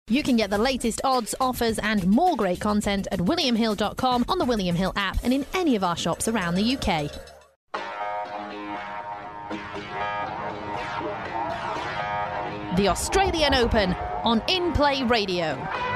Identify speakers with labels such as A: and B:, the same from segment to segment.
A: You can get the latest odds, offers and more great content at williamhill.com, on the William Hill app and in any of our shops around the UK. The Australian Open on In Play Radio.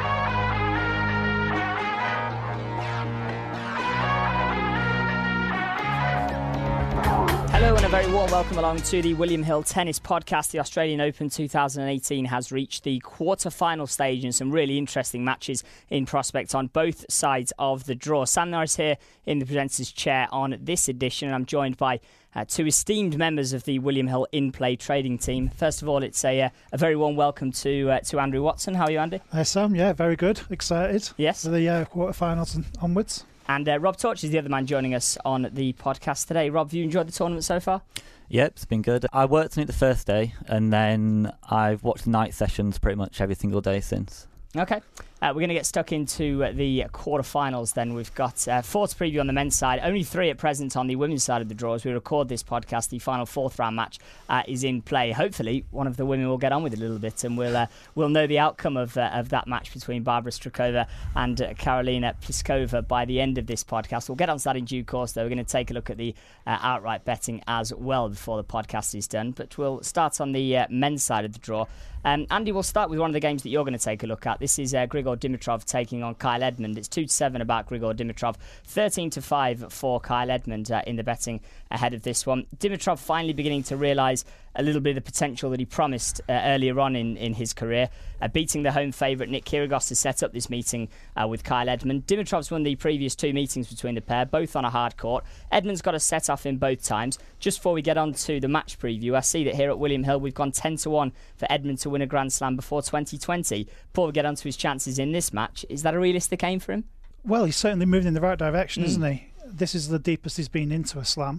B: Hello and a very warm welcome along to the William Hill Tennis Podcast. The Australian Open 2018 has reached the quarter-final stage and some really interesting matches in prospect on both sides of the draw. Sam Norris here in the presenter's chair on this edition, and I'm joined by two esteemed members of the William Hill In Play trading team. First of all, it's a very warm welcome to Andrew Watson. How are you, Andy?
C: Hi, Sam. Yeah, very good. Excited.
B: Yes.
C: For the quarterfinals and onwards.
B: And Rob Torch is the other man joining us on the podcast today. Rob, have you enjoyed the tournament so far?
D: Yep, it's been good. I worked on it the first day, and then I've watched the night sessions pretty much every single day since.
B: Okay. We're going to get stuck into the quarterfinals then. We've got 4 to preview on the men's side, only 3 at present on the women's side of the draw. As we record this podcast, the final 4th round match is in play. Hopefully, one of the women will get on with it a little bit, and we'll know the outcome of that match between Barbara Strakova and Karolina Pliskova by the end of this podcast. We'll get onto that in due course, though. We're going to take a look at the outright betting as well before the podcast is done. But we'll start on the men's side of the draw. Andy, we'll start with one of the games that you're going to take a look at. This is Grigor Dimitrov taking on Kyle Edmund. It's 2-7 about Grigor Dimitrov, 13-5 for Kyle Edmund in the betting ahead of this one. Dimitrov finally beginning to realise a little bit of the potential that he promised earlier on in his career. Beating the home favourite Nick Kyrgios to set up this meeting with Kyle Edmund. Dimitrov's won the previous 2 meetings between the pair, both on a hard court. Edmund's got a set off in both times. Just before we get on to the match preview, I see that here at William Hill we've gone 10-1 for Edmund to win a Grand Slam before 2020. Before we get on to his chances in this match, is that a realistic aim for him?
C: Well, he's certainly moving in the right direction, isn't he? This is the deepest he's been into a slam.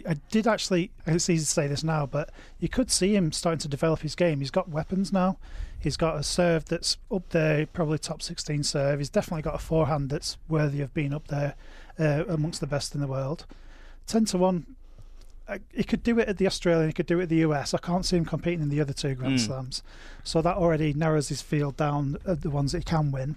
C: It's easy to say this now, but you could see him starting to develop his game. He's got weapons now. He's got a serve that's up there, probably top 16 serve. He's definitely got a forehand that's worthy of being up there amongst the best in the world. 10-1, he could do it at the Australian, he could do it at the US. I can't see him competing in the other 2 Grand Slams. So that already narrows his field down at the ones that he can win.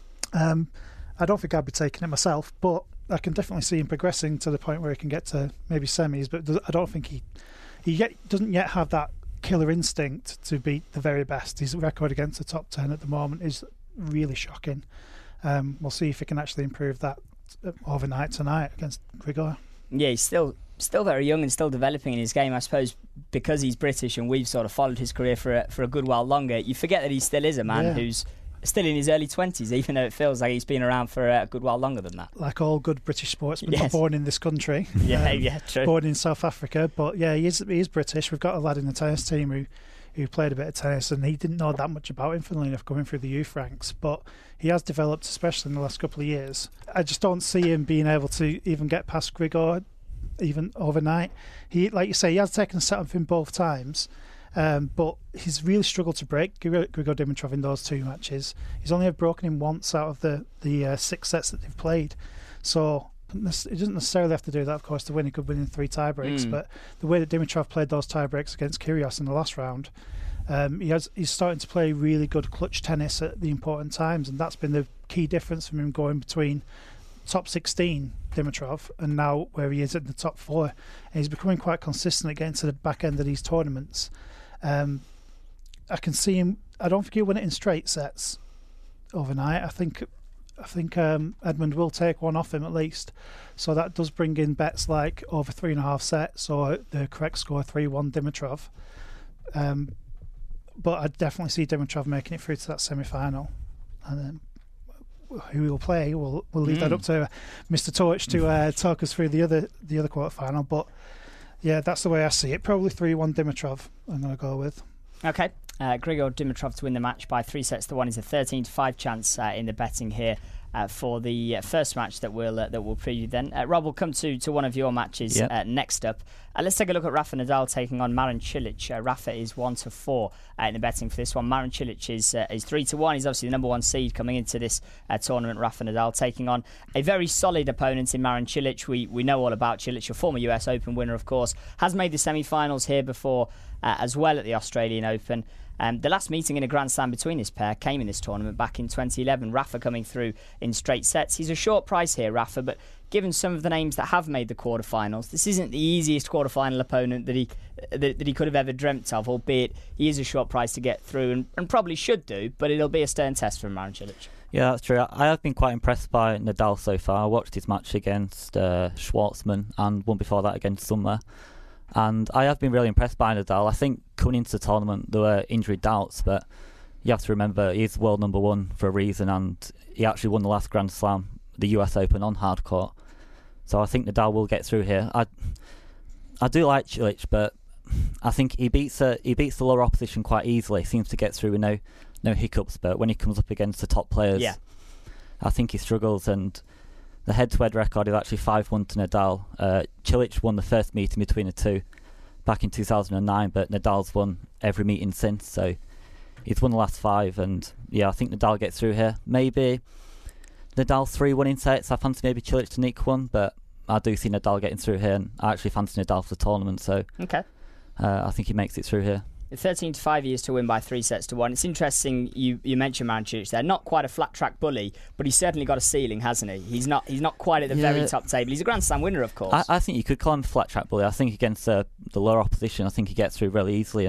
C: I don't think I'd be taking it myself, but I can definitely see him progressing to the point where he can get to maybe semis, but I don't think he doesn't yet have that killer instinct to beat the very best. His record against the top 10 at the moment is really shocking. We'll see if he can actually improve that overnight tonight against Grigor.
B: Yeah, he's still very young and still developing in his game, I suppose, because he's British and we've sort of followed his career for a good while longer. You forget that he still is a man who's still in his early 20s, even though it feels like he's been around for a good while longer than that.
C: Like all good British sportsmen, not born in this country.
B: True.
C: Born in South Africa, but yeah, he is British. We've got a lad in the tennis team who played a bit of tennis, and he didn't know that much about him, funnily enough, going through the youth ranks, but he has developed, especially in the last couple of years. I just don't see him being able to even get past Grigor even overnight. He, like you say, he has taken a set off him both times. But he's really struggled to break Grigor Dimitrov in those 2 matches. He's only broken him once out of the 6 sets that they've played. So he doesn't necessarily have to do that, of course, to win. He could win in 3 tiebreaks. But the way that Dimitrov played those tiebreaks against Kyrgios in the last round, he's starting to play really good clutch tennis at the important times, and that's been the key difference from him going between top 16 Dimitrov and now where he is in the top 4. And he's becoming quite consistent at getting to the back end of these tournaments. I can see him. I don't think he'll win it in straight sets overnight. I think Edmund will take one off him at least. So that does bring in bets like over 3.5 sets or the correct score 3-1 Dimitrov. But I definitely see Dimitrov making it through to that semi-final. And then who he'll play, we'll leave that up to Mr. Torch to talk us through the other quarter-final. But yeah, that's the way I see it. Probably 3-1 Dimitrov I'm going to go with.
B: Okay. Grigor Dimitrov to win the match by 3-1 is a 13-5 chance in the betting here for the first match that we'll preview then. Rob, we'll come to one of your matches next up. Let's take a look at Rafa Nadal taking on Marin Cilic. Rafa is 1-4 in the betting for this one. Marin Cilic is 3-1. He's obviously the number 1 seed coming into this tournament. Rafa Nadal taking on a very solid opponent in Marin Cilic. We know all about Cilic, a former US Open winner, of course, has made the semi-finals here before as well at the Australian Open. The last meeting in a Grand Slam between this pair came in this tournament back in 2011. Rafa coming through in straight sets. He's a short price here, Rafa, but given some of the names that have made the quarterfinals, this isn't the easiest quarterfinal opponent that he could have ever dreamt of, albeit he is a short price to get through and probably should do, but it'll be a stern test for Marin Cilic.
D: Yeah, that's true. I have been quite impressed by Nadal so far. I watched his match against Schwartzman and one before that against Summer. And I have been really impressed by Nadal. I think coming into the tournament there were injury doubts, but you have to remember he's world number one for a reason, and he actually won the last Grand Slam, the US Open, on hard court. So I think Nadal will get through here. I do like Cilic, but I think he beats the lower opposition quite easily. He seems to get through with no hiccups, but when he comes up against the top players, I think he struggles. And the head-to-head record is actually 5-1 to Nadal. Cilic won the first meeting between the two back in 2009, but Nadal's won every meeting since, so he's won the last 5, and I think Nadal gets through here. Maybe Nadal 3 winning sets. I fancy maybe Cilic to nick one, but I do see Nadal getting through here, and I actually fancy Nadal for the tournament, so I think he makes it through here.
B: 13-5 years to win by 3-1. It's interesting you mentioned Marin Cilic there. Not quite a flat track bully, but he's certainly got a ceiling, hasn't he? He's not quite at the very top table. He's a Grand Slam winner, of course.
D: I think you could call him a flat track bully. I think against the lower opposition, I think he gets through really easily.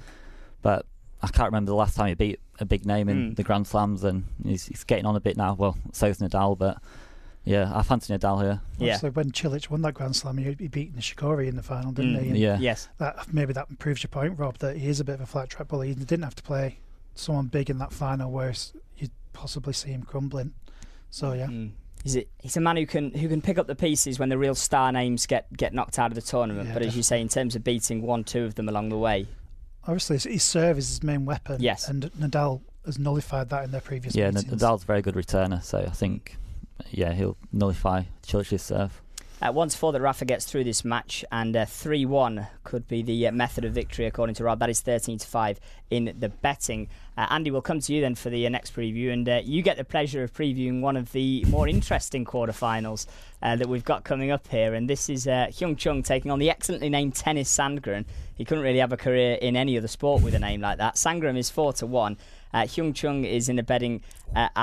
D: But I can't remember the last time he beat a big name in the Grand Slams, and he's getting on a bit now. Well, so's Nadal, but I fancy Nadal here.
C: Obviously, when Cilic won that Grand Slam, he beat Nishikori in the final, didn't he? And
B: yes.
C: Maybe that proves your point, Rob, that he is a bit of a flat track bully. He didn't have to play someone big in that final, where you'd possibly see him crumbling. So
B: He's a man who can pick up the pieces when the real star names get knocked out of the tournament. But as you say, in terms of beating 1-2 of them along the way,
C: obviously his serve is his main weapon.
B: Yes,
C: and Nadal has nullified that in their previous meetings.
D: Nadal's a very good returner, so I think he'll nullify Cilic's serve.
B: Once for that Rafa gets through this match, and 3-1 could be the method of victory according to Rob. That is 13-5 in the betting. Andy, we'll come to you then for the next preview, and you get the pleasure of previewing one of the more interesting quarterfinals that we've got coming up here, and this is Hyung Chung taking on the excellently named Tennis Sandgren. He couldn't really have a career in any other sport with a name like that. Sandgren is 4-1. Hyung Chung is in the betting at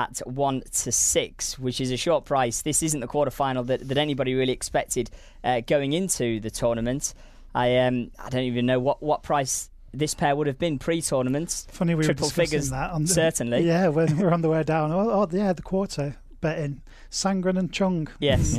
B: 1-6, which is a short price. This isn't the quarterfinal that anybody really expected going into the tournament. I don't even know what price this pair would have been pre-tournament.
C: Funny we
B: triple
C: were discussing
B: figures,
C: that.
B: Certainly.
C: Yeah, when we're on the way down. The quarter betting. Sandgren and Chung.
B: Yes.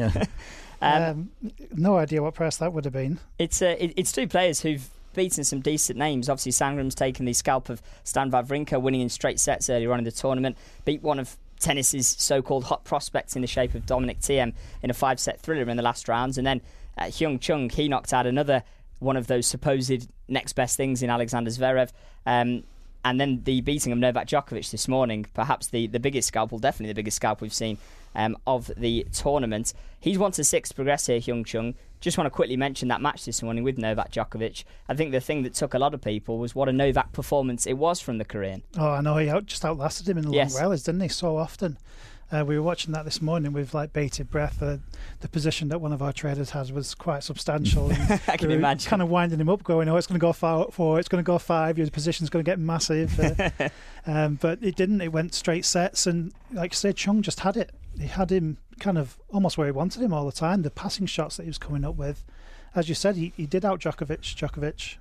C: No idea what price that would have been.
B: It's two players who've beaten some decent names. Obviously, Sandgren's taken the scalp of Stan Wawrinka, winning in straight sets earlier on in the tournament. Beat one of tennis's so-called hot prospects in the shape of Dominic Thiem in a 5-set thriller in the last rounds. And then Hyung Chung, he knocked out another one of those supposed next best things in Alexander Zverev. And then the beating of Novak Djokovic this morning, perhaps the biggest scalp, well, definitely the biggest scalp we've seen of the tournament. He's 1-6 to progress here, Hyung Chung. Just want to quickly mention that match this morning with Novak Djokovic. I think the thing that took a lot of people was what a Novak performance it was from the Korean.
C: Oh, I know. He just outlasted him in the long rallies, didn't he, so often? We were watching that this morning with bated breath. The position that one of our traders had was quite substantial.
B: I can imagine.
C: Kind of winding him up, going, it's going to go 4, it's going to go 5, your position's going to get massive. But it didn't. It went straight sets, and like you say, Chung just had it. He had him kind of almost where he wanted him all the time. The passing shots that he was coming up with, as you said, he did out Djokovic.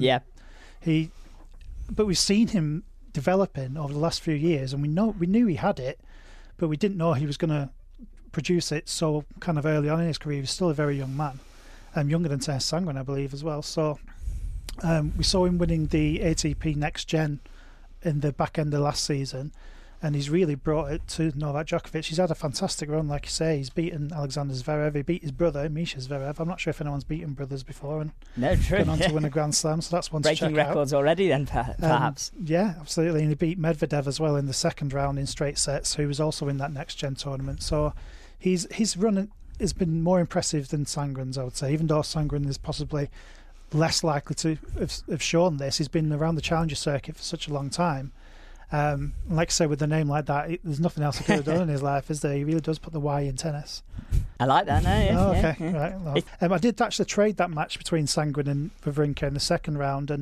C: But we've seen him developing over the last few years, and we knew he had it, but we didn't know he was going to produce it so kind of early on in his career. He was still a very young man, younger than Tennis Sandgren, I believe, as well. So we saw him winning the ATP Next Gen in the back end of last season, and he's really brought it to Novak Djokovic. He's had a fantastic run, like you say. He's beaten Alexander Zverev. He beat his brother, Misha Zverev. I'm not sure if anyone's beaten brothers before and gone on to win a Grand Slam, so that's one to check out.
B: Breaking records already then, perhaps.
C: Yeah, absolutely. And he beat Medvedev as well in the second round in straight sets, who was also in that next-gen tournament. So his run has been more impressive than Sandgren's, I would say, even though Sandgren is possibly less likely to have shown this. He's been around the Challenger circuit for such a long time. Like I say, with a name like that, there's nothing else he could have done in his life, is there? He really does put the Y in tennis.
B: I like that now. Yeah.
C: Oh, okay, right. Well, I did actually trade that match between Sandgren and Wawrinka in the second round, and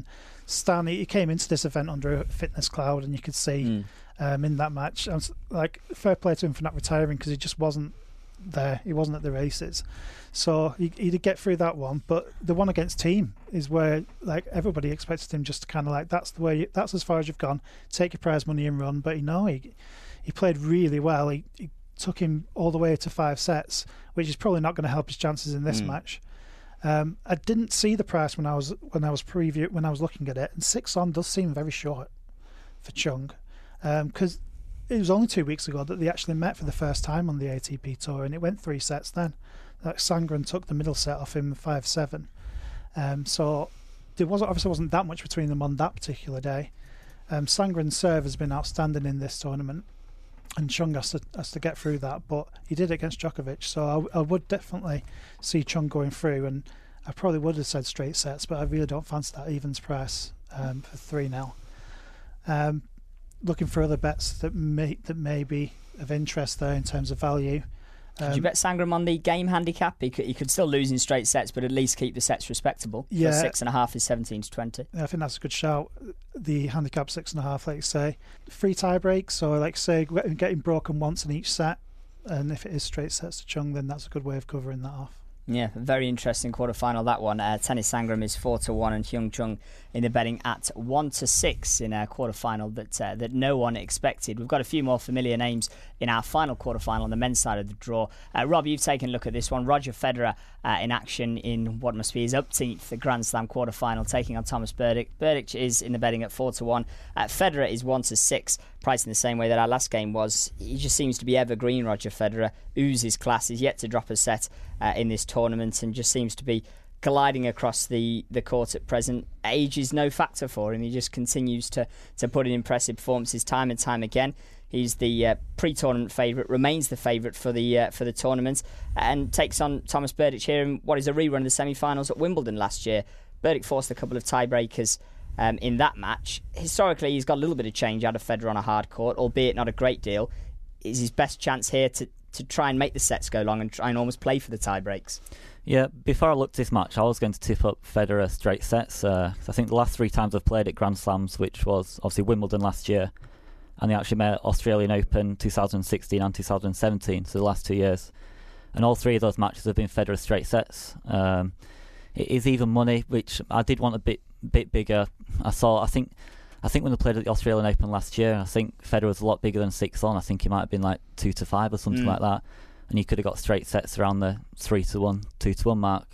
C: Stan, he came into this event under a fitness cloud, and you could see in that match, I was like, fair play to him for not retiring, because he just wasn't there. He wasn't at the races, so he did get through that one. But the one against Team is where like everybody expected him just to kind of like, that's as far as you've gone, take your prize money and run. But he played really well. He took him all the way to 5 sets, which is probably not going to help his chances in this match. I didn't see the price when I was looking at it, and 6-on does seem very short for Chung, because it was only 2 weeks ago that they actually met for the first time on the ATP Tour, and it went 3 sets then. Like Sangren took the middle set off him 5-7. So there obviously wasn't that much between them on that particular day. Sangren's serve has been outstanding in this tournament, and Chung has to get through that, but he did it against Djokovic, so I would definitely see Chung going through, and I probably would have said straight sets, but I really don't fancy that evens price for 3-0. Looking for other bets that may be of interest there in terms of value.
B: Did you bet Sangren on the game handicap? He could still lose in straight sets, but at least keep the sets respectable.
C: Yeah,
B: 6.5 is 17-20.
C: I think that's a good shout. The handicap 6.5, like you say, 3 tie breaks, or like say getting broken once in each set, and if it is straight sets to Chung, then that's a good way of covering that off.
B: Yeah, very interesting quarter-final, that one. Tennis Sangren is 4-1, and Hyung Chung in the betting at 1-6 in a quarter-final that no one expected. We've got a few more familiar names in our final quarter-final on the men's side of the draw. Rob, you've taken a look at this one. Roger Federer in action in what must be his 18th Grand Slam quarter-final, taking on Thomas Berdych. Berdych is in the betting at 4-1. Federer is 1-6, priced in the same way that our last game was. He just seems to be evergreen, Roger Federer. Oozes class. He's yet to drop a set in this tournament, and just seems to be gliding across the court at present. Age is no factor for him. He just continues to put in impressive performances time and time again. He's the pre-tournament favourite, remains the favourite for the tournament, and takes on Thomas Berdych here in what is a rerun of the semi-finals at Wimbledon last year. Berdych forced a couple of tiebreakers in that match. Historically, he's got a little bit of change out of Federer on a hard court, albeit not a great deal. Is his best chance here to try and make the sets go long and try and almost play for the tie breaks?
D: Yeah, before I looked at this match, I was going to tip up Federer straight sets. I think the last 3 times I've played at Grand Slams, which was obviously Wimbledon last year, and they actually met Australian Open 2016 and 2017, so the last 2 years. And all 3 of those matches have been Federer straight sets. It is even money, which I did want a bit bigger. I think when they played at the Australian Open last year, I think Federer was a lot bigger than 6-on. I think he might have been like 2-5 or something like that. And you could have got straight sets around the 3-1, 2-1 mark.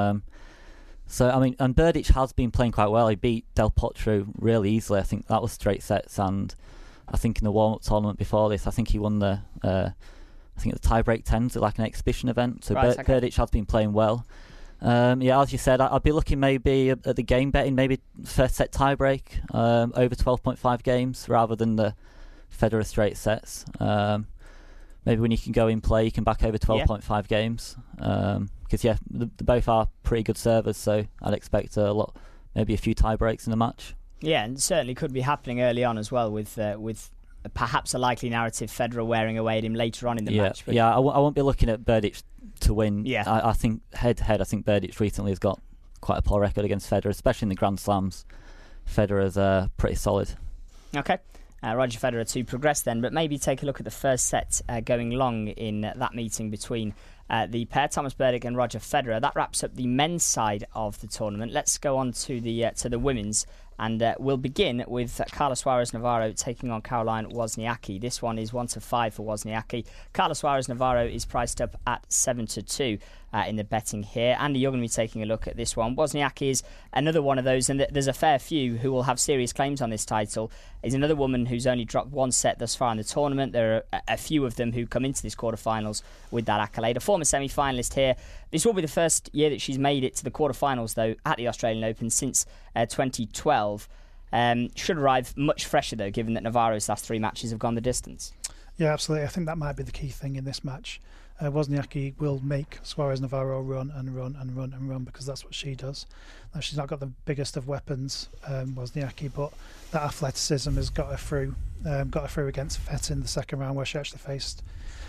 D: So, I mean, and Berdych has been playing quite well. He beat Del Potro really easily. I think that was straight sets. And I think in the warm-up tournament before this, I think he won the tie-break 10s at like an exhibition event. So right, Berdych has been playing well. As you said, I'd be looking maybe at the game betting, maybe first set tiebreak over 12.5 games rather than the Federer straight sets. Maybe when you can go in play, you can back over 12.5 games. Because they both are pretty good servers, so I'd expect maybe a few tie breaks in the match. Yeah,
B: and certainly could be happening early on as well with perhaps a likely narrative Federer wearing away at him later on in the match. But
D: I won't be looking at Berdych to win. Yeah, I think head-to-head, I think Berdych recently has got quite a poor record against Federer, especially in the Grand Slams. Federer's pretty solid.
B: Okay. Roger Federer to progress then, but maybe take a look at the first set going long in that meeting between the pair, Thomas Berdych and Roger Federer. That wraps up the men's side of the tournament. Let's go on to the women's, and we'll begin with Carla Suarez Navarro taking on Caroline Wozniacki. This one is 1-5 for Wozniacki. Carla Suarez Navarro is priced up at 7-2 in the betting here. Andy, you're going to be taking a look at this one. Wozniacki is another one of those, and there's a fair few who will have serious claims on this title. Is another woman who's only dropped 1 set thus far in the tournament. There are a few of them who come into this quarterfinals with that accolade. A former semi-finalist here. This will be the first year that she's made it to the quarterfinals, though, at the Australian Open since 2012. Should arrive much fresher, though, given that Navarro's last 3 matches have gone the distance.
C: Yeah, absolutely. I think that might be the key thing in this match. Wozniacki will make Suarez Navarro run and run and run and run, because that's what she does. Now, she's not got the biggest of weapons, Wozniacki, but that athleticism has got her through against Fett in the second round, where she actually faced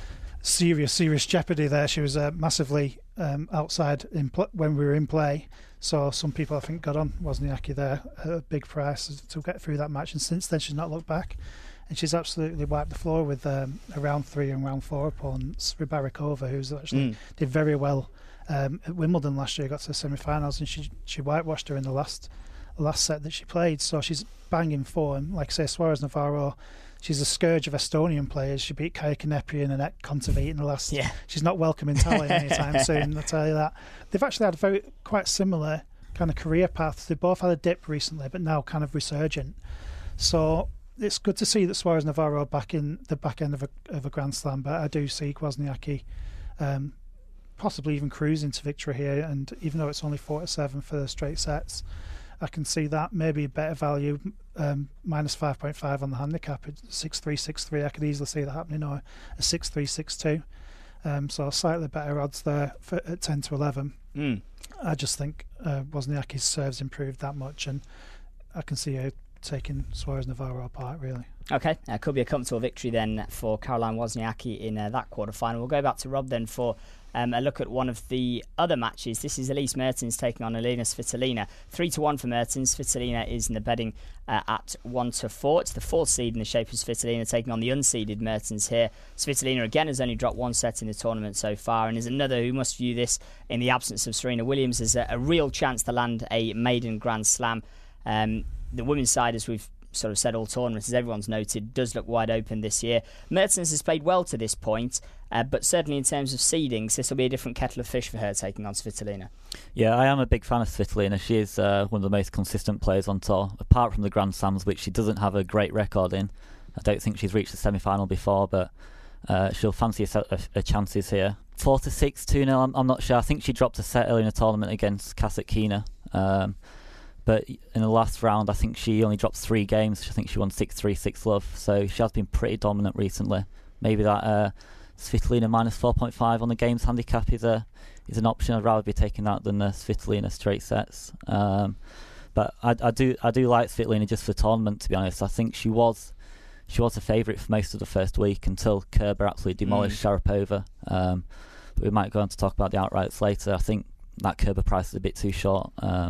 C: serious jeopardy there. She was massively outside when we were in play. So some people, I think, got on Wozniacki there at a big price to get through that match. And since then, she's not looked back. And she's absolutely wiped the floor with a round 3 and round 4 opponents. Rybarikova, who's actually did very well at Wimbledon last year, got to the semi-finals, and she whitewashed her in the last set that she played. So she's banging form. Like I say, Suarez Navarro, she's a scourge of Estonian players. She beat Kaia Kanepi and Annette Kontaveit in the last. Yeah. She's not welcome in Tallinn anytime soon, I'll tell you that. They've actually had a quite similar kind of career paths. They both had a dip recently, but now kind of resurgent. So it's good to see that Suarez Navarro back in the back end of a Grand Slam, but I do see Wozniacki possibly even cruising to victory here. And even though it's only 4-7 for the straight sets, I can see that maybe a better value, minus 5.5 on the handicap at 6-3, 6-3. I could easily see that happening, or a 6-3, 6-2. So slightly better odds there at 10 to 11. I just think Wozniacki's serves improved that much, and I can see her taking Suarez Navarro apart, really.
B: Okay, could be a comfortable victory then for Caroline Wozniacki in that quarter-final. We'll go back to Rob then for a look at one of the other matches. This is Elise Mertens taking on Elina Svitolina. 3-1 for Mertens. Svitolina is in the betting at 1-4. It's the 4th seed in the shape of Svitolina taking on the unseeded Mertens here. Svitolina again has only dropped 1 set in the tournament so far, and is another who must view this, in the absence of Serena Williams, as a real chance to land a maiden Grand Slam. The women's side, as we've sort of said all tournaments, as everyone's noted, does look wide open this year. Mertens has played well to this point, but certainly in terms of seedings, this will be a different kettle of fish for her taking on Svitolina.
D: Yeah, I am a big fan of Svitolina. She is one of the most consistent players on tour, apart from the Grand Slams, which she doesn't have a great record in. I don't think she's reached the semi-final before, but she'll fancy her chances here. 4-6, 2-0, I'm not sure. I think she dropped a set early in the tournament against Kasatkina. But in the last round, I think she only dropped 3 games. I think she won 6-3, 6-love. So she has been pretty dominant recently. Maybe that Svitolina minus 4.5 on the games handicap is an option. I'd rather be taking that than the Svitolina straight sets. But I do like Svitolina just for the tournament, to be honest. I think she was a favourite for most of the first week until Kerber absolutely demolished Sharapova. But we might go on to talk about the outrights later. I think that Kerber price is a bit too short.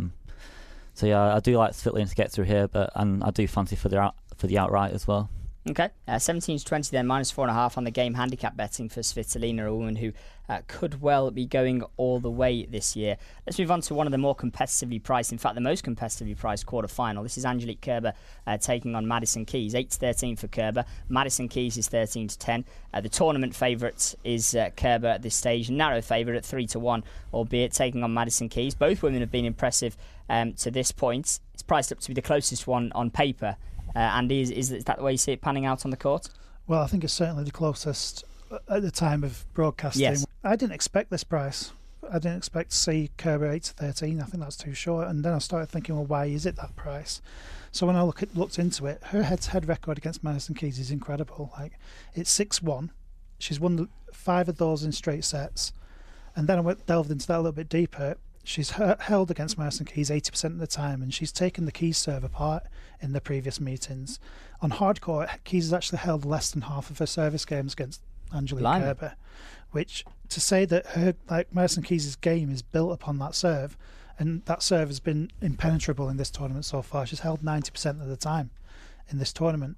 D: So yeah, I do like Svitolina to get through here, and I do fancy for the outright as well.
B: Okay, 17-20 then, minus 4.5 on the game handicap betting for Svitolina, a woman who could well be going all the way this year. Let's move on to one of the more competitively priced, in fact the most competitively priced quarter-final. This is Angelique Kerber taking on Madison Keys. 8-13 for Kerber. Madison Keys is 13-10. The tournament favourite is Kerber at this stage, narrow favourite at 3-1, albeit taking on Madison Keys. Both women have been impressive to this point. It's priced up to be the closest one on paper. Andy, is that the way you see it panning out on the court?
C: Well, I think it's certainly the closest at the time of broadcasting.
B: Yes.
C: I didn't expect this price. I didn't expect to see Kerber 8-13. I think that's too short. And then I started thinking, well, why is it that price? So when I looked into it, her head-to-head record against Madison Keys is incredible. Like, it's 6-1. She's won 5 of those in straight sets. And then I delved into that a little bit deeper. She's held against Madison Keys 80% of the time, and she's taken the Keys serve apart in the previous meetings. On hardcourt, Keys has actually held less than half of her service games against Angelique Kerber, which, to say that Madison Keys' game is built upon that serve, and that serve has been impenetrable in this tournament so far. She's held 90% of the time in this tournament.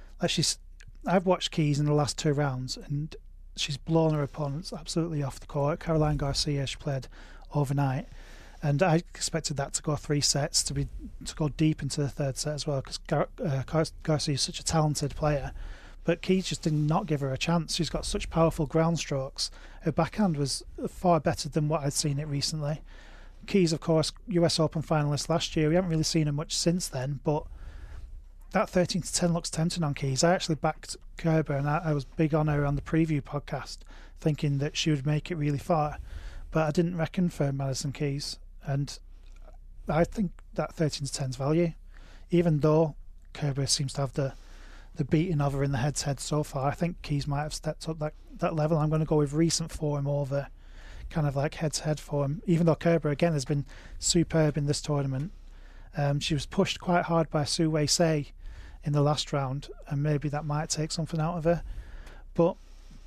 C: I've watched Keys in the last 2 rounds, and she's blown her opponents absolutely off the court. Caroline Garcia, she played overnight, and I expected that to go 3 sets, to go deep into the 3rd set as well, because Garcia is such a talented player, but Keys just did not give her a chance. She's got such powerful ground strokes. Her backhand was far better than what I'd seen it recently. Keys, of course, US Open finalist last year. We haven't really seen her much since then, but that 13-10 looks tempting on Keys. I actually backed Kerber, and I was big on her on the preview podcast, thinking that she would make it really far. But I didn't reckon for Madison Keys, and I think that 13-10's value, even though Kerber seems to have the beating of her in the head-to-head so far. I think Keys might have stepped up that level. I'm going to go with recent form over kind of like head-to-head form, even though Kerber again has been superb in this tournament. She was pushed quite hard by Su Wei Sei in the last round, and maybe that might take something out of her. But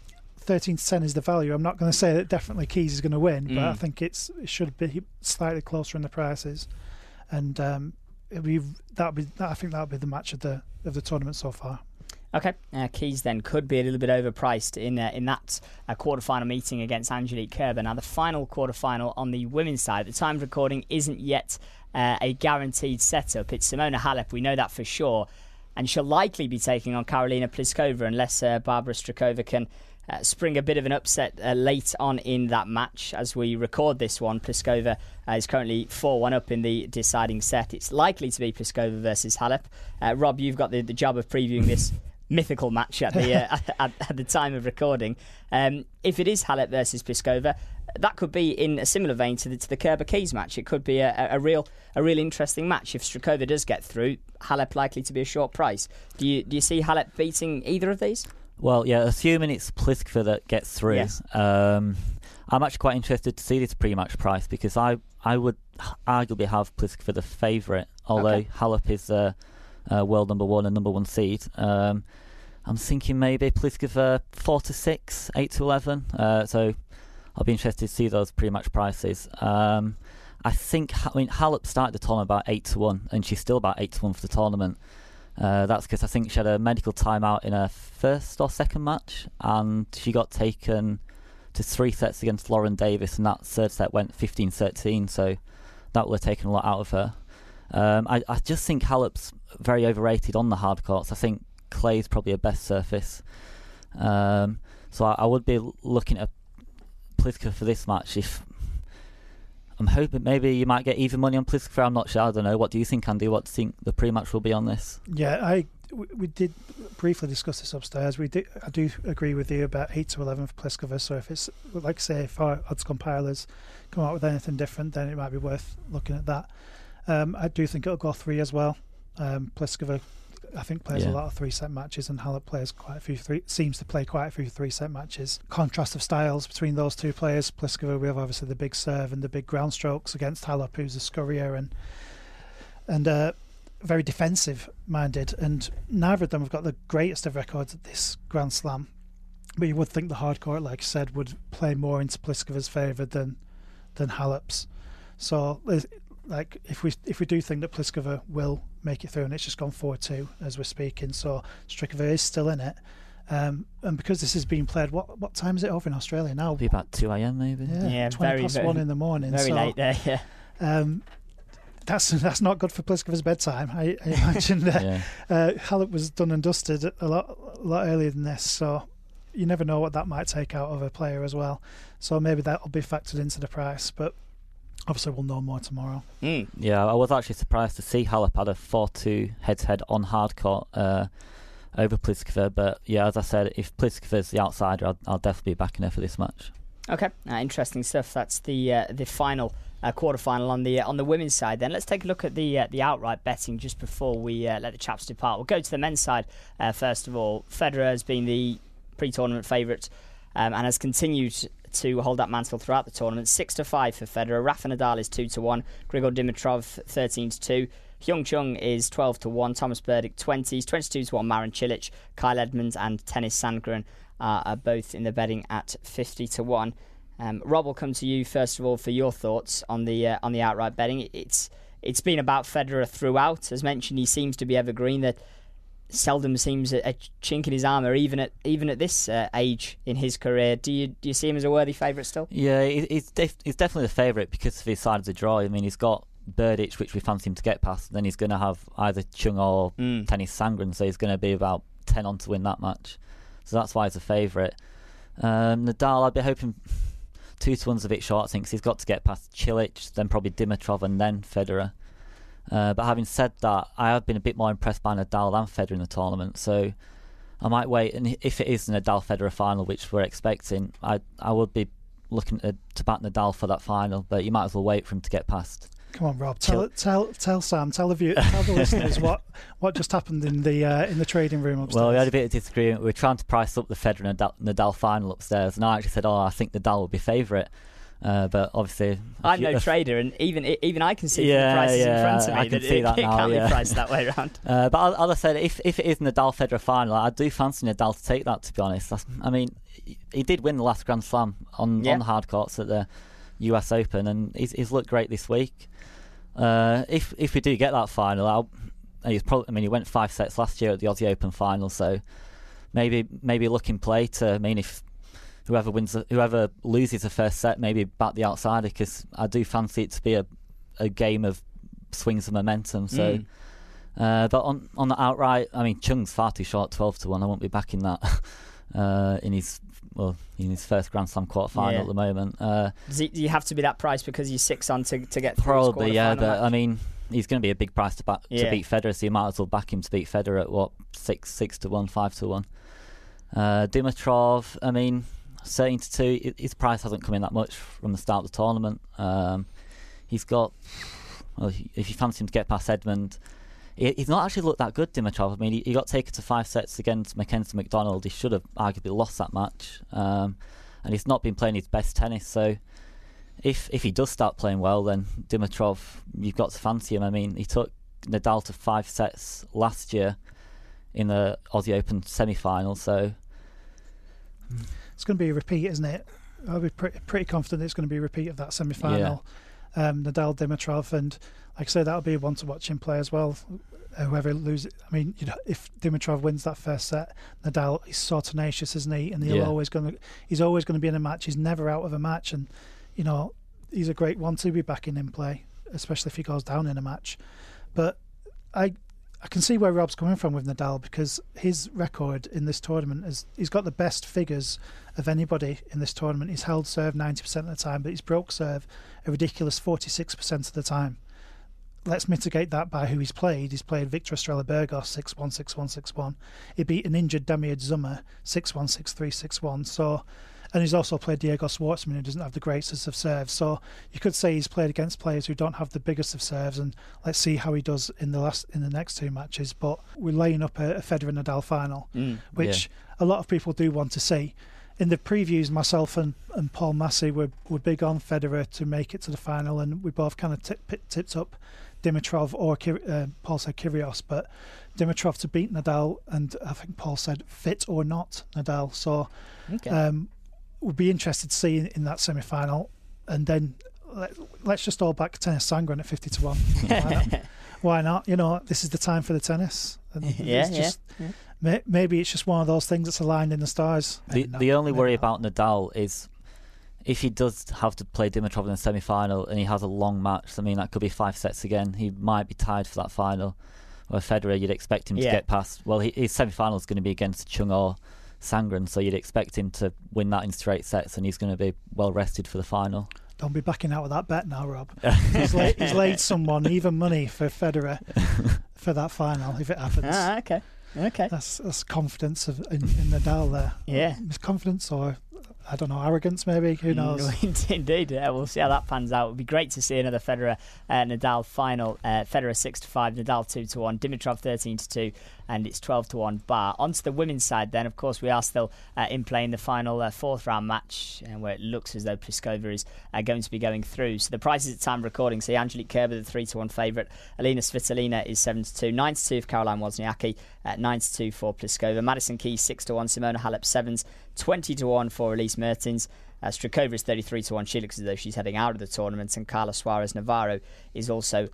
C: 13-10 is the value. I'm not going to say that definitely Keys is going to win, but I think it should be slightly closer in the prices, and I think that'll be the match of the tournament so far.
B: Okay, Keys then could be a little bit overpriced in that quarter-final meeting against Angelique Kerber. Now, the final quarter-final on the women's side, at the time of recording, isn't yet a guaranteed setup. It's Simona Halep, we know that for sure, and she'll likely be taking on Karolina Pliskova unless Barbara Strakova can spring a bit of an upset late on in that match. As we record this one, Pliskova is currently 4-1 up in the deciding set. It's likely to be Pliskova versus Halep. Rob, you've got the job of previewing this mythical match at the at the time of recording. If it is Halep versus Pliskova, that could be in a similar vein to the Kerber Keys match. It could be a real interesting match. If Strakova does get through, Halep likely to be a short price. Do you see Halep beating either of these?
D: Well, yeah, assuming it's Pliskova that gets through,
B: yes.
D: I'm actually quite interested to see this pre-match price, because I would arguably have Pliskova the favourite, although Halep is world number 1 and number 1 seed. I'm thinking maybe Pliskova 4-6, 8-11. So I'll be interested to see those pre-match prices. I mean, Halep started the tournament about 8-1, and she's still about 8-1 for the tournament. That's because I think she had a medical timeout in her first or second match, and she got taken to 3 sets against Lauren Davis, and that third set went 15-13, so that would have taken a lot out of her. I just think Halep's very overrated on the hard courts. I think clay's probably a best surface. So I would be looking at Pliskova for this match. If I'm hoping maybe you might get even money on Pliskova. I'm not sure. I don't know. What do you think, Andy? What do you think the pre-match will be on this?
C: Yeah, we did briefly discuss this upstairs. I do agree with you about 8-11 for Pliskova. So if it's, like I say, if our odds compilers come out with anything different, then it might be worth looking at that. I do think it'll go 3 as well. Pliskova, I think, plays a lot of 3-set matches, and Halep plays seems to play quite a few 3-set matches. Contrast of styles between those two players. Pliskova, we have obviously the big serve and the big ground strokes against Halep, who's a scurrier and very defensive minded, and neither of them have got the greatest of records at this Grand Slam. But you would think the hard court, like I said, would play more into Pliskova's favour than Halep's. So, like, if we do think that Pliskova will make it through, and it's just gone 4-2 as we're speaking, so Strakova is still in it, and because this is being played, what time is it over in Australia now?
D: It'll be about 2 a.m. maybe.
C: Yeah, 20+1 in the morning.
B: Very late there. Yeah.
C: That's not good for Pliskova's bedtime. I imagine that Halep was done and dusted a lot earlier than this, so you never know what that might take out of a player as well. So maybe that'll be factored into the price, but obviously we'll know more tomorrow.
D: Yeah, I was actually surprised to see Halep had a 4-2 head-to-head on hard court over Pliskova, but yeah, as I said, if Pliskova's the outsider, I'll definitely be backing her for this match. Okay,
B: interesting stuff. That's the final quarter-final on the women's side. Then let's take a look at the outright betting just before we let the chaps depart. We'll go to the men's side first of all. Federer has been the pre-tournament favourite and has continued to hold that mantle throughout the tournament. 6-5 for Federer. Rafa Nadal is 2-1. Grigor Dimitrov 13-2. Hyung Chung is 12-1. Thomas Berdych 20s. 22-1. Marin Cilic, Kyle Edmonds and Tennis Sandgren are both in the betting at 50-1. Rob, will come to you first of all for your thoughts on the outright betting. It's been about Federer throughout. As mentioned, he seems to be evergreen. That seldom seems a chink in his armour, even at this age in his career. Do you see him as a worthy favourite still?
D: Yeah, he's definitely the favourite because of his side of the draw. I mean, he's got Berdych, which we fancy him to get past. Then he's going to have either Chung or Tennis Sandgren, so he's going to be about 10 on to win that match. So that's why he's a favourite. Nadal, I'd be hoping 2-1's a bit short, I think, because he's got to get past Cilic, then probably Dimitrov, and then Federer. But having said that, I have been a bit more impressed by Nadal than Federer in the tournament, so I might wait. And if it is the Nadal-Federer final, which we're expecting, I would be looking to back Nadal for that final, but you might as well wait for him to get past.
C: Come on, Rob. Tell Sam, tell the listeners what just happened in the trading room upstairs.
D: Well, we had a bit of disagreement. We were trying to price up the Federer Nadal final upstairs, and I actually said, I think Nadal will be favourite. But obviously,
B: I'm no trader, and even I can see from the prices in front of me
D: I can see that
B: it
D: now,
B: can't be priced that way around.
D: But as I said, if it is Nadal Federer final, I do fancy Nadal to take that. To be honest, I mean, he did win the last Grand Slam on the hard courts at the US Open, and he's looked great this week. If we do get that final, he went 5 sets last year at the Aussie Open final, so maybe look in play to. I mean, if whoever loses the first set, maybe back the outsider, because I do fancy it to be a game of swings of momentum. So, but on the outright, I mean, Chung's far too short, 12-1. I won't be backing that in his first Grand Slam quarter final at the moment.
B: Do you have to be that price because he's 6 on to get through?
D: Probably, but
B: match?
D: I mean, he's going to be a big price to beat Federer, so you might as well back him to beat Federer at 6-1, 5-1. Dimitrov, I mean, 13-2. His price hasn't come in that much from the start of the tournament. He's got, if you fancy him to get past Edmund, he's not actually looked that good, Dimitrov. I mean, he got taken to 5 sets against Mackenzie McDonald. He should have arguably lost that match, and he's not been playing his best tennis. So if he does start playing well, then Dimitrov, you've got to fancy him. I mean, he took Nadal to 5 sets last year in the Aussie Open semi-final, so
C: it's going to be a repeat, isn't it? I'll be pretty confident it's going to be a repeat of that semi-final. Nadal Dimitrov, and like I say, that'll be one to watch in play as well. Whoever loses, I mean, if Dimitrov wins that first set, Nadal is so tenacious, isn't he? And he's always going to be in a match. He's never out of a match, and he's a great one to be backing in play, especially if he goes down in a match. But I can see where Rob's coming from with Nadal, because his record in this tournament he's got the best figures of anybody in this tournament. He's held serve 90% of the time, but he's broke serve a ridiculous 46% of the time. Let's mitigate that by who he's played. He's played Victor Estrella Burgos 6-1, 6-1, 6-1. He beat an injured Damian Zummer 6-1, 6-3, 6-1. So, and he's also played Diego Schwartzman, who doesn't have the greatest of serves. So you could say he's played against players who don't have the biggest of serves, and let's see how he does in the next 2 matches. But we're laying up a Federer-Nadal final, which a lot of people do want to see. In the previews, myself and Paul Massey were big on Federer to make it to the final, and we both kind of tipped up Dimitrov, or Paul said Kyrgios, but Dimitrov to beat Nadal, and I think Paul said fit or not Nadal. So we'll be interested to see in that semi-final, and then let's just all back Tennis Sangren at 50-1. Why not? This is the time for the tennis. And maybe it's just one of those things that's aligned in the stars.
D: The only worry about Nadal is if he does have to play Dimitrov in the semi-final and he has a long match. I mean, that could be 5 sets again. He might be tied for that final. Where Federer, you'd expect him to get past. Well, his semi-final is going to be against Chung or Sangren, so you'd expect him to win that in straight sets, and he's going to be well rested for the final.
C: Don't be backing out of that bet now, Rob. He's laid someone even money for Federer for that final if it happens.
B: Okay.
C: That's confidence in Nadal there.
B: Yeah.
C: Confidence, or I don't know, arrogance maybe. Who knows?
B: Indeed. We'll see how that pans out. It would be great to see another Federer Nadal final. Federer 6-5, Nadal 2-1, Dimitrov 13-2, and it's 12-1 bar. Onto the women's side then. Of course, we are still in play in the final 4th round match, where it looks as though Pliskova is going to be going through. So the prices at time of recording: see Angelique Kerber, the 3-1 favourite. Alina Svitolina is 7-2, 9-2 for Caroline Wozniacki, 9-2 for Pliskova. Madison Keys 6-1, Simona Halep 7s, 20-1 for Elise Mertens. Strakova is 33-1. She looks as though she's heading out of the tournament. And Carla Suarez Navarro is also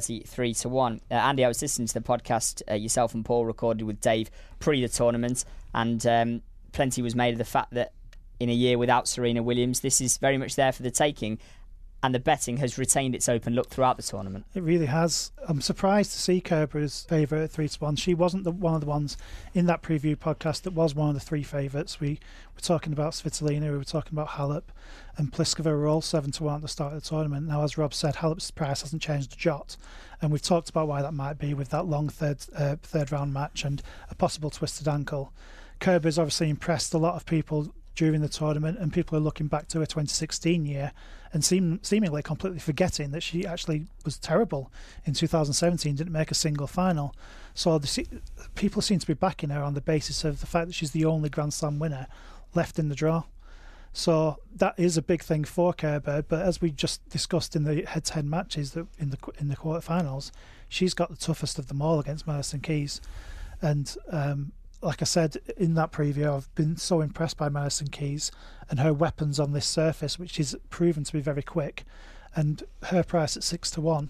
B: 33-1. Andy, I was listening to the podcast yourself and Paul recorded with Dave pre the tournament, and plenty was made of the fact that in a year without Serena Williams, this is very much there for the taking. And the betting has retained its open look throughout the tournament. It
C: really has. I'm surprised to see Kerber's favourite at 3-1. She wasn't one of the ones in that preview podcast that was one of the 3 favourites. We were talking about Svitolina, we were talking about Halep, and Pliskova were all 7-1 at the start of the tournament. Now, as Rob said, Halep's price hasn't changed a jot, and we've talked about why that might be with that long third round match and a possible twisted ankle. Kerber's obviously impressed a lot of people during the tournament, and people are looking back to her 2016 year and seemingly completely forgetting that she actually was terrible in 2017, didn't make a single final. So people seem to be backing her on the basis of the fact that she's the only Grand Slam winner left in the draw. So that is a big thing for Kerber. But as we just discussed in the head-to-head matches that in the quarterfinals, she's got the toughest of them all against Madison Keys. And like I said in that preview, I've been so impressed by Madison Keys and her weapons on this surface, which is proven to be very quick. And her price at 6-1,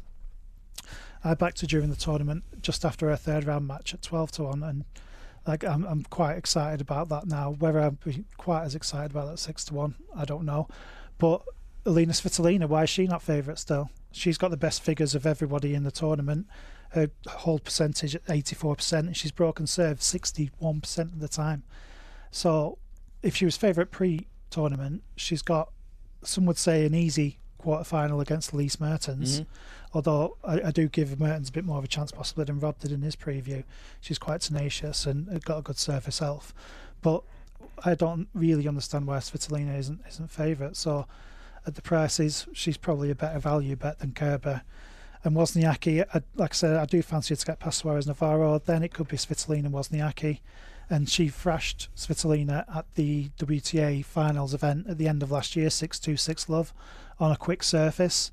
C: I backed her during the tournament just after her third round match at 12-1, and I'm quite excited about that now. Whether I'll be quite as excited about that 6-1, I don't know. But Alina Svitolina, why is she not favourite still? She's got the best figures of everybody in the tournament. Her hold percentage at 84%, and she's broken serve 61% of the time. So if she was favourite pre-tournament, she's got, some would say, an easy quarter-final against Elise Mertens. Although I do give Mertens a bit more of a chance possibly than Rob did in his preview. She's quite tenacious and got a good serve herself. But I don't really understand why Svitolina isn't favourite. So at the prices, she's probably a better value bet than Kerber. And Wozniacki, like I said, I do fancy her to get past Suarez Navarro. Then it could be Svitolina and Wozniacki. And she thrashed Svitolina at the WTA finals event at the end of last year, 6-2, 6-love, on a quick surface.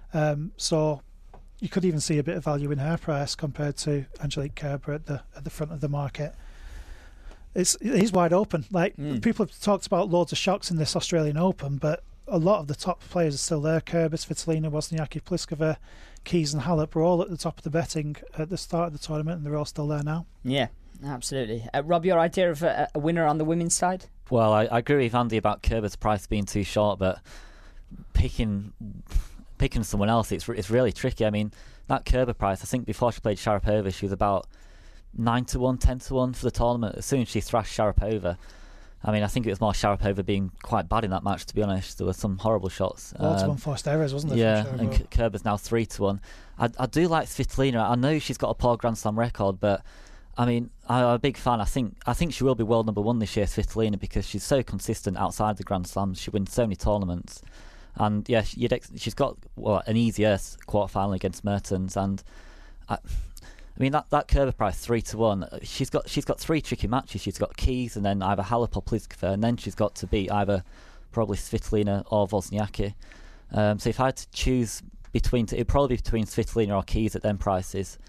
C: So you could even see a bit of value in her price compared to Angelique Kerber at the front of the market. It is wide open. People have talked about loads of shocks in this Australian Open, but a lot of the top players are still there. Kerber, Svitolina, Wozniacki, Pliskova, Keys and Halep were all at the top of the betting at the start of the tournament, and they're all still there now.
B: Yeah, absolutely. Rob, your idea of a winner on the women's side?
D: Well, I agree with Andy about Kerber's price being too short, but picking someone else, it's really tricky. I mean, that Kerber price, I think before she played Sharapova, she was about 9-1, 10-1 for the tournament. As soon as she thrashed Sharapova, I mean, I think it was more Sharapova being quite bad in that match, to be honest. There were some horrible shots.
C: Lots of unforced errors, wasn't there?
D: Yeah, and Kerber's now 3-1. I do like Svitolina. I know she's got a poor Grand Slam record, but I mean, I'm a big fan. I think she will be world number one this year, Svitolina, because she's so consistent outside the Grand Slams. She wins so many tournaments. And yeah, she's got an easier quarter-final against Mertens. And I mean, that Kerber price 3-1. She's got three tricky matches. She's got Keys, and then either Halep or Pliskova, and then she's got to beat either probably Svitolina or Wozniacki. So if I had to choose between, it'd probably be between Svitolina or Keys at them prices.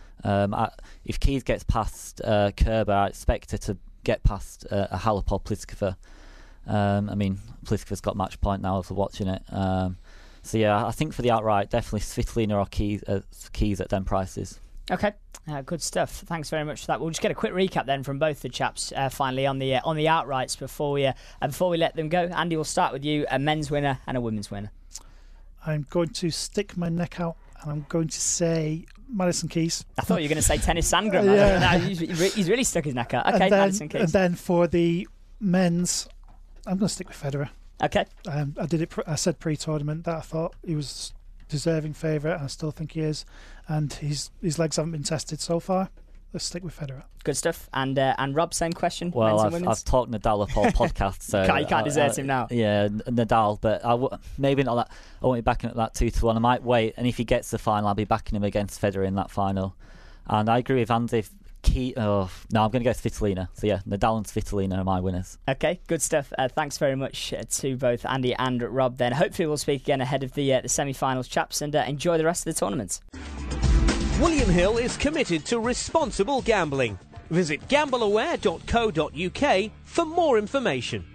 D: If Keys gets past Kerber, I expect her to get past a Halep or Pliskova. I mean, Pliskova's got match point now after watching it. So yeah, I think for the outright, definitely Svitolina or Keys at them prices.
B: Okay, good stuff. Thanks very much for that. We'll just get a quick recap then from both the chaps finally on the outrights before we let them go. Andy, we'll start with you. A men's winner and a women's winner.
C: I'm going to stick my neck out and I'm going to say Madison Keys.
B: I thought you were going to say Tennis Sandgren.
C: Yeah.
B: No, he's really stuck his neck out. Okay, Madison Keys.
C: And then for the men's, I'm going to stick with Federer.
B: Okay.
C: I said pre-tournament that I thought he was deserving favourite, and I still think he is. And his legs haven't been tested so far. Let's stick with Federer.
B: Good stuff. And Rob, same question.
D: Well, I've talked Nadal up all podcast, so
B: you can't desert him now.
D: Yeah, Nadal, but maybe not that. I won't be backing at that 2-1. I might wait, and if he gets the final, I'll be backing him against Federer in that final. And I agree with Andy. I'm going to go Svitolina. So yeah, Nadal and Svitolina are my winners. Okay,
B: good stuff. Thanks very much to both Andy and Rob. Then hopefully we'll speak again ahead of the semi-finals, chaps, and enjoy the rest of the tournament.
E: William Hill is committed to responsible gambling. Visit gambleaware.co.uk for more information.